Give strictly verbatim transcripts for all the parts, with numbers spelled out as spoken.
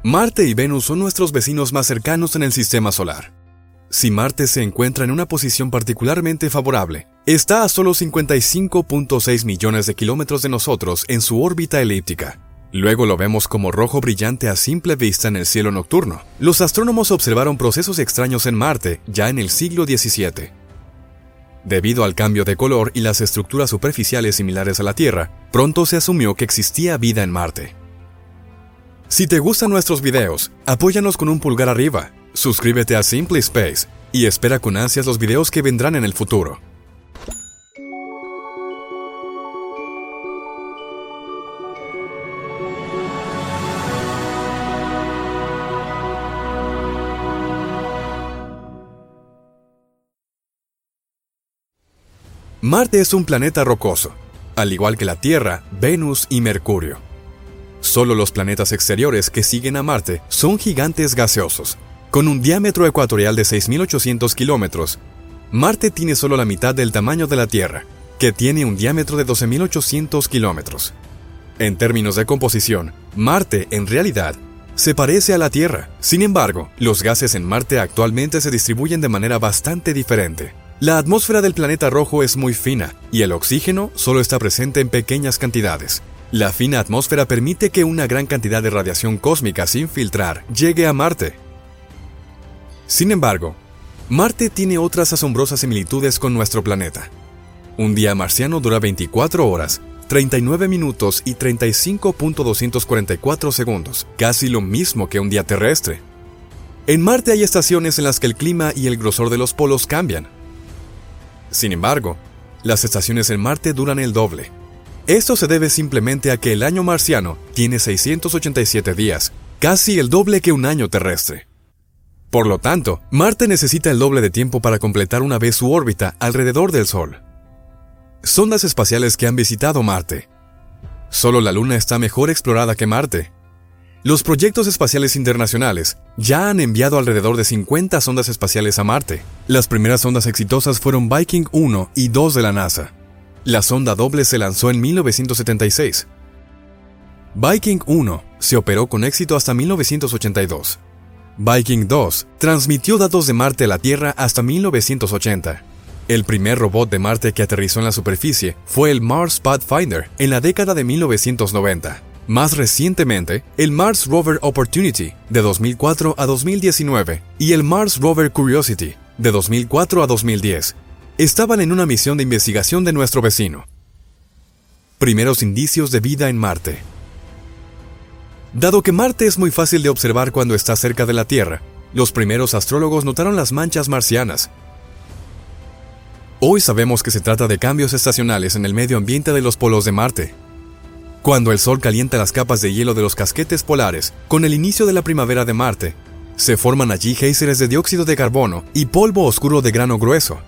Marte y Venus son nuestros vecinos más cercanos en el sistema solar. Si Marte se encuentra en una posición particularmente favorable, está a solo cincuenta y cinco punto seis millones de kilómetros de nosotros en su órbita elíptica. Luego lo vemos como rojo brillante a simple vista en el cielo nocturno. Los astrónomos observaron procesos extraños en Marte ya en el siglo diecisiete. Debido al cambio de color y las estructuras superficiales similares a la Tierra, pronto se asumió que existía vida en Marte. Si te gustan nuestros videos, apóyanos con un pulgar arriba, suscríbete a Simply Space y espera con ansias los videos que vendrán en el futuro. Marte es un planeta rocoso, al igual que la Tierra, Venus y Mercurio. Solo los planetas exteriores que siguen a Marte son gigantes gaseosos. Con un diámetro ecuatorial de seis mil ochocientos kilómetros, Marte tiene solo la mitad del tamaño de la Tierra, que tiene un diámetro de doce mil ochocientos kilómetros. En términos de composición, Marte, en realidad, se parece a la Tierra. Sin embargo, los gases en Marte actualmente se distribuyen de manera bastante diferente. La atmósfera del planeta rojo es muy fina y el oxígeno solo está presente en pequeñas cantidades. La fina atmósfera permite que una gran cantidad de radiación cósmica sin filtrar llegue a Marte. Sin embargo, Marte tiene otras asombrosas similitudes con nuestro planeta. Un día marciano dura veinticuatro horas, treinta y nueve minutos y treinta y cinco punto doscientos cuarenta y cuatro segundos, casi lo mismo que un día terrestre. En Marte hay estaciones en las que el clima y el grosor de los polos cambian. Sin embargo, las estaciones en Marte duran el doble. Esto se debe simplemente a que el año marciano tiene seiscientos ochenta y siete días, casi el doble que un año terrestre. Por lo tanto, Marte necesita el doble de tiempo para completar una vez su órbita alrededor del Sol. Sondas espaciales que han visitado Marte. Solo la Luna está mejor explorada que Marte. Los proyectos espaciales internacionales ya han enviado alrededor de cincuenta sondas espaciales a Marte. Las primeras sondas exitosas fueron Viking uno y dos de la NASA. La sonda doble se lanzó en mil novecientos setenta y seis. Viking uno se operó con éxito hasta mil novecientos ochenta y dos. Viking dos transmitió datos de Marte a la Tierra hasta mil novecientos ochenta. El primer robot de Marte que aterrizó en la superficie fue el Mars Pathfinder en la década de mil novecientos noventa. Más recientemente, el Mars Rover Opportunity de dos mil cuatro a dos mil diecinueve y el Mars Rover Curiosity de dos mil cuatro a dos mil diez estaban en una misión de investigación de nuestro vecino. Primeros indicios de vida en Marte. Dado que Marte es muy fácil de observar cuando está cerca de la Tierra, los primeros astrólogos notaron las manchas marcianas. Hoy sabemos que se trata de cambios estacionales en el medio ambiente de los polos de Marte. Cuando el Sol calienta las capas de hielo de los casquetes polares, con el inicio de la primavera de Marte, se forman allí géiseres de dióxido de carbono y polvo oscuro de grano grueso.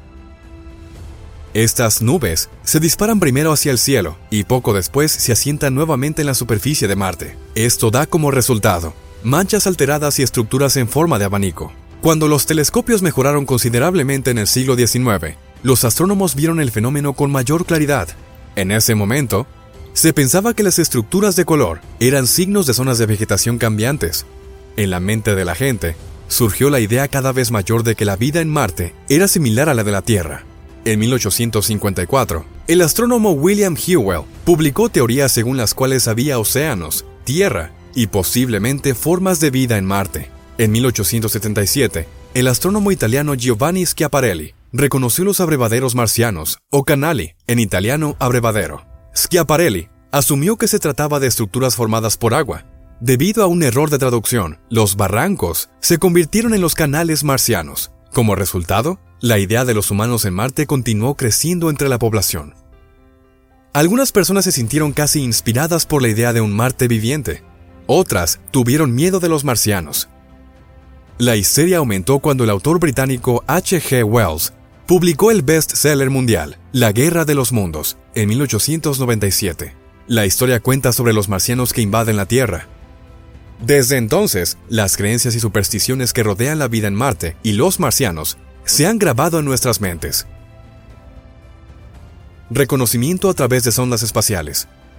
Estas nubes se disparan primero hacia el cielo y poco después se asientan nuevamente en la superficie de Marte. Esto da como resultado manchas alteradas y estructuras en forma de abanico. Cuando los telescopios mejoraron considerablemente en el siglo diecinueve, los astrónomos vieron el fenómeno con mayor claridad. En ese momento, se pensaba que las estructuras de color eran signos de zonas de vegetación cambiantes. En la mente de la gente, surgió la idea cada vez mayor de que la vida en Marte era similar a la de la Tierra. En mil ochocientos cincuenta y cuatro, el astrónomo William Whewell publicó teorías según las cuales había océanos, tierra y posiblemente formas de vida en Marte. En mil ochocientos setenta y siete, el astrónomo italiano Giovanni Schiaparelli reconoció los abrevaderos marcianos, o canali, en italiano abrevadero. Schiaparelli asumió que se trataba de estructuras formadas por agua. Debido a un error de traducción, los barrancos se convirtieron en los canales marcianos. Como resultado, la idea de los humanos en Marte continuó creciendo entre la población. Algunas personas se sintieron casi inspiradas por la idea de un Marte viviente. Otras tuvieron miedo de los marcianos. La histeria aumentó cuando el autor británico H G Wells publicó el bestseller mundial, La Guerra de los Mundos, en mil ochocientos noventa y siete. La historia cuenta sobre los marcianos que invaden la Tierra. Desde entonces, las creencias y supersticiones que rodean la vida en Marte y los marcianos se han grabado en nuestras mentes. Reconocimiento a través de sondas espaciales.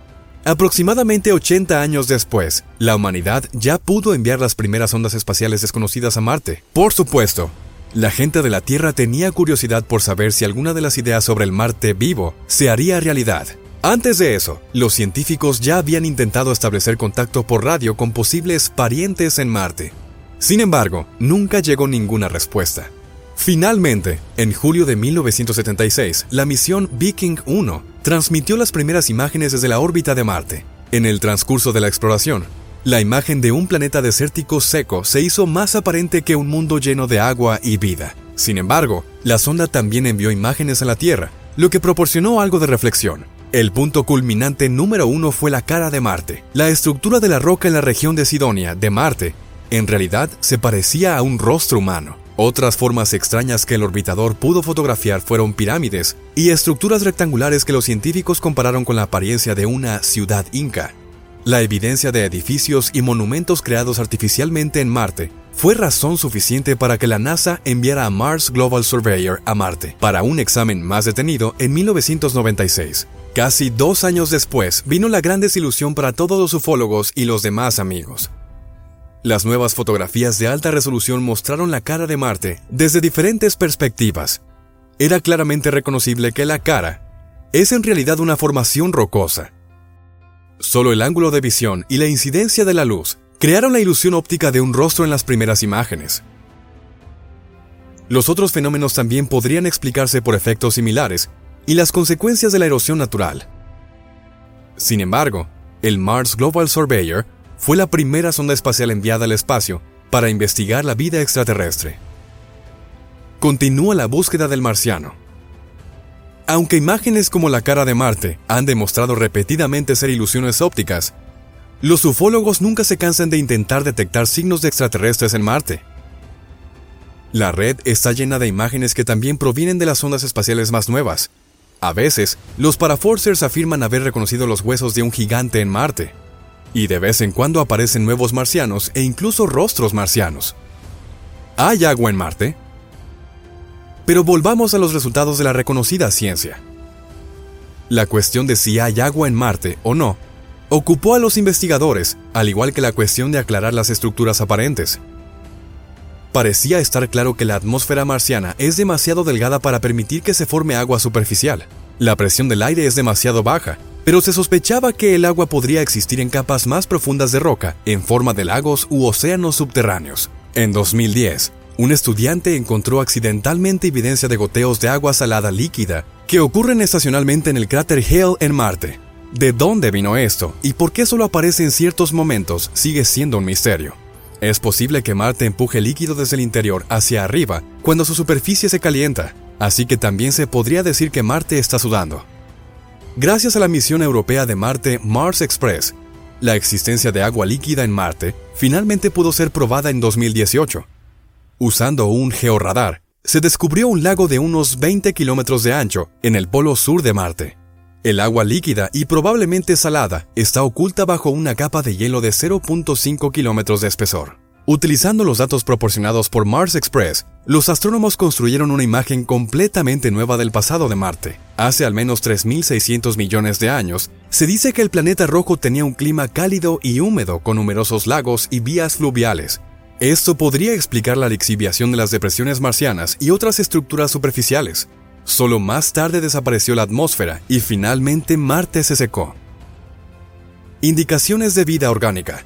Aproximadamente ochenta años después, la humanidad ya pudo enviar las primeras ondas espaciales desconocidas a Marte. Por supuesto, la gente de la Tierra tenía curiosidad por saber si alguna de las ideas sobre el Marte vivo se haría realidad. Antes de eso, los científicos ya habían intentado establecer contacto por radio con posibles parientes en Marte. Sin embargo, nunca llegó ninguna respuesta. Finalmente, en julio de mil novecientos setenta y seis, la misión Viking uno transmitió las primeras imágenes desde la órbita de Marte. En el transcurso de la exploración, la imagen de un planeta desértico seco se hizo más aparente que un mundo lleno de agua y vida. Sin embargo, la sonda también envió imágenes a la Tierra, lo que proporcionó algo de reflexión. El punto culminante número uno fue la cara de Marte. La estructura de la roca en la región de Sidonia, de Marte, en realidad se parecía a un rostro humano. Otras formas extrañas que el orbitador pudo fotografiar fueron pirámides y estructuras rectangulares que los científicos compararon con la apariencia de una ciudad inca. La evidencia de edificios y monumentos creados artificialmente en Marte fue razón suficiente para que la NASA enviara a Mars Global Surveyor a Marte para un examen más detenido en mil novecientos noventa y seis. Casi dos años después vino la gran desilusión para todos los ufólogos y los demás amigos. Las nuevas fotografías de alta resolución mostraron la cara de Marte desde diferentes perspectivas. Era claramente reconocible que la cara es en realidad una formación rocosa. Solo el ángulo de visión y la incidencia de la luz crearon la ilusión óptica de un rostro en las primeras imágenes. Los otros fenómenos también podrían explicarse por efectos similares y las consecuencias de la erosión natural. Sin embargo, el Mars Global Surveyor fue la primera sonda espacial enviada al espacio para investigar la vida extraterrestre. Continúa la búsqueda del marciano. Aunque imágenes como la cara de Marte han demostrado repetidamente ser ilusiones ópticas, los ufólogos nunca se cansan de intentar detectar signos de extraterrestres en Marte. La red está llena de imágenes que también provienen de las sondas espaciales más nuevas. A veces, los paraforcers afirman haber reconocido los huesos de un gigante en Marte. Y de vez en cuando aparecen nuevos marcianos e incluso rostros marcianos. ¿Hay agua en Marte? Pero volvamos a los resultados de la reconocida ciencia. La cuestión de si hay agua en Marte o no ocupó a los investigadores, al igual que la cuestión de aclarar las estructuras aparentes. Parecía estar claro que la atmósfera marciana es demasiado delgada para permitir que se forme agua superficial. La presión del aire es demasiado baja, pero se sospechaba que el agua podría existir en capas más profundas de roca, en forma de lagos u océanos subterráneos. En dos mil diez, un estudiante encontró accidentalmente evidencia de goteos de agua salada líquida que ocurren estacionalmente en el cráter Hale en Marte. ¿De dónde vino esto y por qué solo aparece en ciertos momentos sigue siendo un misterio? Es posible que Marte empuje líquido desde el interior hacia arriba cuando su superficie se calienta, así que también se podría decir que Marte está sudando. Gracias a la misión europea de Marte Mars Express, la existencia de agua líquida en Marte finalmente pudo ser probada en dos mil dieciocho. Usando un georradar, se descubrió un lago de unos veinte kilómetros de ancho en el polo sur de Marte. El agua líquida y probablemente salada está oculta bajo una capa de hielo de cero punto cinco kilómetros de espesor. Utilizando los datos proporcionados por Mars Express, los astrónomos construyeron una imagen completamente nueva del pasado de Marte. Hace al menos tres mil seiscientos millones de años, se dice que el planeta rojo tenía un clima cálido y húmedo con numerosos lagos y vías fluviales. Esto podría explicar la lixiviación de las depresiones marcianas y otras estructuras superficiales. Solo más tarde desapareció la atmósfera y finalmente Marte se secó. Indicaciones de vida orgánica.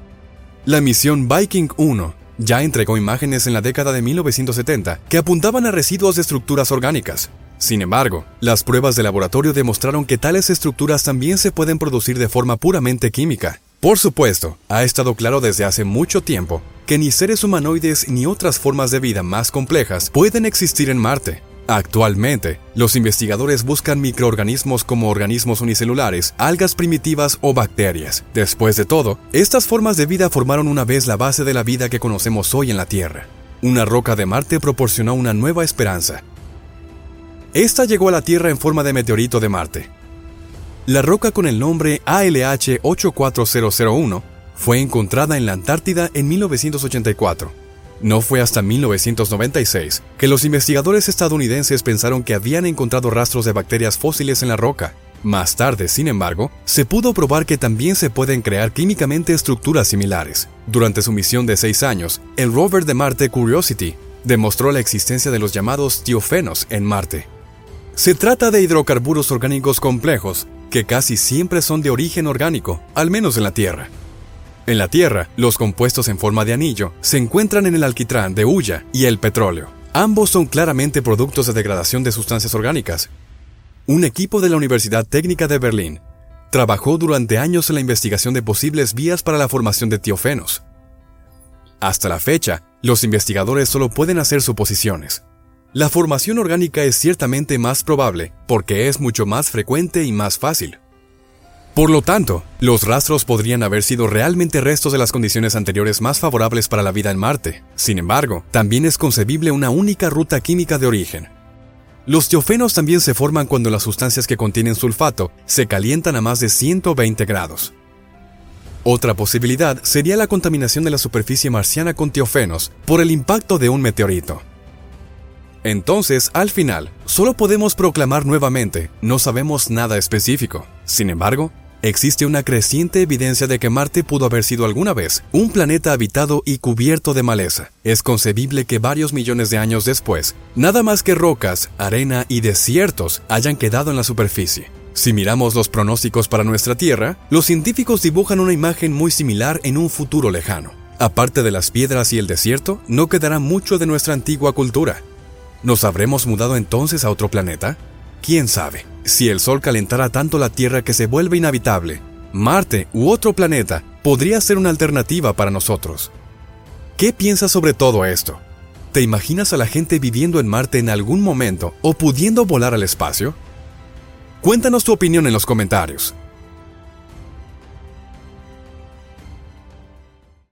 La misión Viking uno ya entregó imágenes en la década de mil novecientos setenta que apuntaban a residuos de estructuras orgánicas. Sin embargo, las pruebas de laboratorio demostraron que tales estructuras también se pueden producir de forma puramente química. Por supuesto, ha estado claro desde hace mucho tiempo que ni seres humanoides ni otras formas de vida más complejas pueden existir en Marte. Actualmente, los investigadores buscan microorganismos como organismos unicelulares, algas primitivas o bacterias. Después de todo, estas formas de vida formaron una vez la base de la vida que conocemos hoy en la Tierra. Una roca de Marte proporcionó una nueva esperanza. Esta llegó a la Tierra en forma de meteorito de Marte. La roca con el nombre A L H ocho cuatro cero cero uno fue encontrada en la Antártida en mil novecientos ochenta y cuatro. No fue hasta mil novecientos noventa y seis que los investigadores estadounidenses pensaron que habían encontrado rastros de bacterias fósiles en la roca. Más tarde, sin embargo, se pudo probar que también se pueden crear químicamente estructuras similares. Durante su misión de seis años, el rover de Marte Curiosity demostró la existencia de los llamados tiofenos en Marte. Se trata de hidrocarburos orgánicos complejos que casi siempre son de origen orgánico, al menos en la Tierra. En la Tierra, los compuestos en forma de anillo se encuentran en el alquitrán de hulla y el petróleo. Ambos son claramente productos de degradación de sustancias orgánicas. Un equipo de la Universidad Técnica de Berlín trabajó durante años en la investigación de posibles vías para la formación de tiofenos. Hasta la fecha, los investigadores solo pueden hacer suposiciones. La formación orgánica es ciertamente más probable porque es mucho más frecuente y más fácil. Por lo tanto, los rastros podrían haber sido realmente restos de las condiciones anteriores más favorables para la vida en Marte. Sin embargo, también es concebible una única ruta química de origen. Los tiofenos también se forman cuando las sustancias que contienen sulfato se calientan a más de ciento veinte grados. Otra posibilidad sería la contaminación de la superficie marciana con tiofenos por el impacto de un meteorito. Entonces, al final, solo podemos proclamar nuevamente, no sabemos nada específico. Sin embargo, existe una creciente evidencia de que Marte pudo haber sido alguna vez un planeta habitado y cubierto de maleza. Es concebible que varios millones de años después, nada más que rocas, arena y desiertos hayan quedado en la superficie. Si miramos los pronósticos para nuestra Tierra, los científicos dibujan una imagen muy similar en un futuro lejano. Aparte de las piedras y el desierto, no quedará mucho de nuestra antigua cultura. ¿Nos habremos mudado entonces a otro planeta? ¿Quién sabe? Si el Sol calentara tanto la Tierra que se vuelve inhabitable, Marte u otro planeta podría ser una alternativa para nosotros. ¿Qué piensas sobre todo esto? ¿Te imaginas a la gente viviendo en Marte en algún momento o pudiendo volar al espacio? Cuéntanos tu opinión en los comentarios.